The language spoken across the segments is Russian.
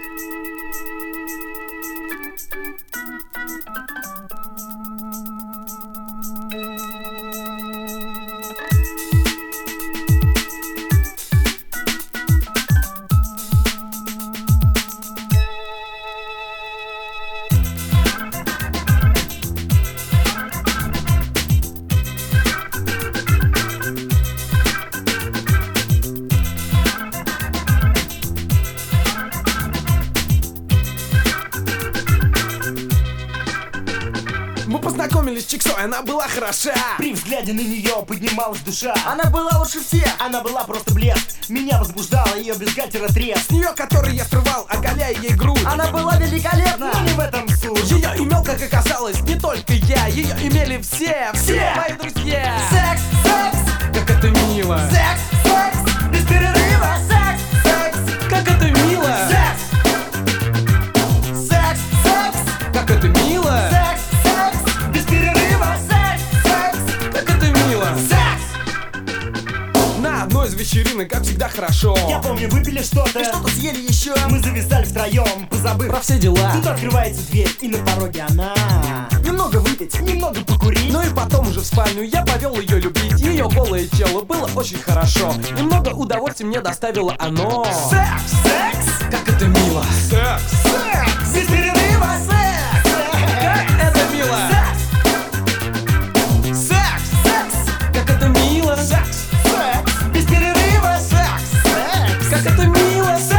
Мы познакомились с Чиксой, она была хороша. При взгляде на нее поднималась душа. Она была лучше всех. Она была просто блеск. Меня возбуждала ее бюстгальтера треск. С нее, который я срывал, оголяя ей грудь. Она была великолепна. Но не в этом суть. Ее имел, как оказалось, не только я. Ее имели все мои друзья. Секс, секс, Как это мило. секс, секс, без перерыва. Секс, секс, Как это мило. секс, секс, секс, Как это мило. секс, секс, без перерыва. Секс, секс, Как это мило. секс. На одной из вечеринок, как всегда, хорошо. Я помню, выпили что-то. И что-то съели еще. Мы зависали втроем, позабыв. Про все дела. Тут открывается дверь, и на пороге она. Немного выпить. Немного покурить. Ну и потом уже в спальню я повел ее любить. Ее голое тело было очень хорошо. Немного удовольствия мне доставило оно. Секс, секс, Как это мило. Секс. секс, без перерыва. Секс, секс, Это мило. секс, секс, Как это мило. секс, секс, без перерыва. Секс, секс, Как это мило. секс.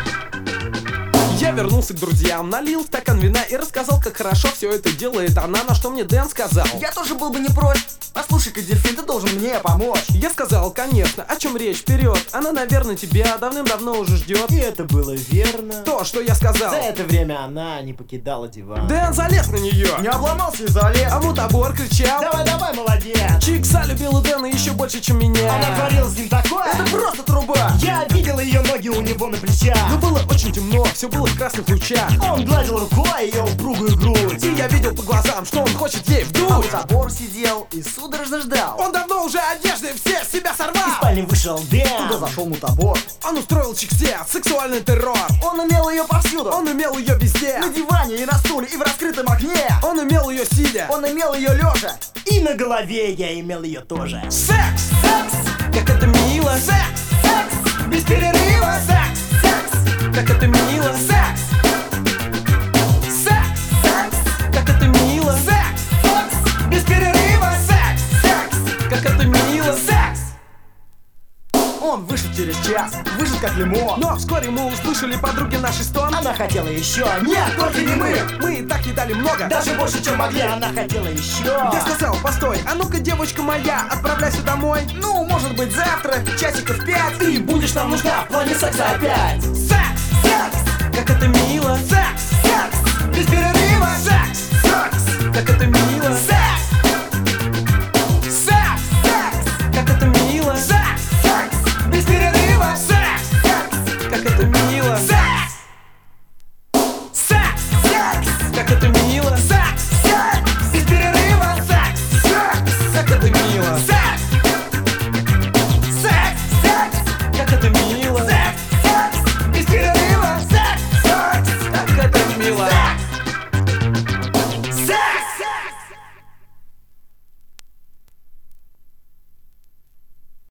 Я вернулся к друзьям, налил стакан вина и рассказал, как хорошо все это делает она, на что мне Дэн сказал. Я тоже был бы не прочь. Послушай-ка, дельфин, ты должен мне помочь. Я сказал, конечно, о чем речь, вперед. Она, наверное, тебя давным-давно уже ждет. И это было верно. То, что я сказал. За это время она не покидала диван. Дэн залез на нее, Не обломался и залез. а мутабор кричал. Давай, давай, молодец. Чикса любила Дэна еще больше, чем меня. Она творила с ним такое. Это просто труба. Я видел ее ноги у него на плечах. Но было очень темно, все было в красных лучах. Он гладил рукой ее упругую грудь. И я видел по глазам, что он хочет ей А вдуть. забор сидел и судорожно ждал. Он давно уже одежды все с себя Из сорвал. спальни вышел Туда Дэн. зашел мутабор. Он устроил Чиксе сексуальный террор. Он имел ее повсюду. Он имел ее везде. На диване и на стуле, и в раскрытом окне. Он имел ее сидя. Он имел ее лежа. И на голове я имел ее тоже. Секс! Секс, Как это мило! секс, секс, без перерыва. Секс, Секс, Как это мило! секс, Секс! секс, Как это мило! секс, секс, без перерыва. Секс, секс, Как это мило! секс. Он вышел через час, вышел как лимон. Но вскоре мы услышали подруги нашей стон. Она хотела еще. Нет, только не мы. Мы и так едали много. Даже больше, чем могли. Она хотела еще. Я сказал, постой, а ну-ка, девочка моя, отправляйся домой. Ну, может быть, завтра, часиков 5. Ты будешь нам нужна в плане секса опять. Секс, секс, Как это мило! секс,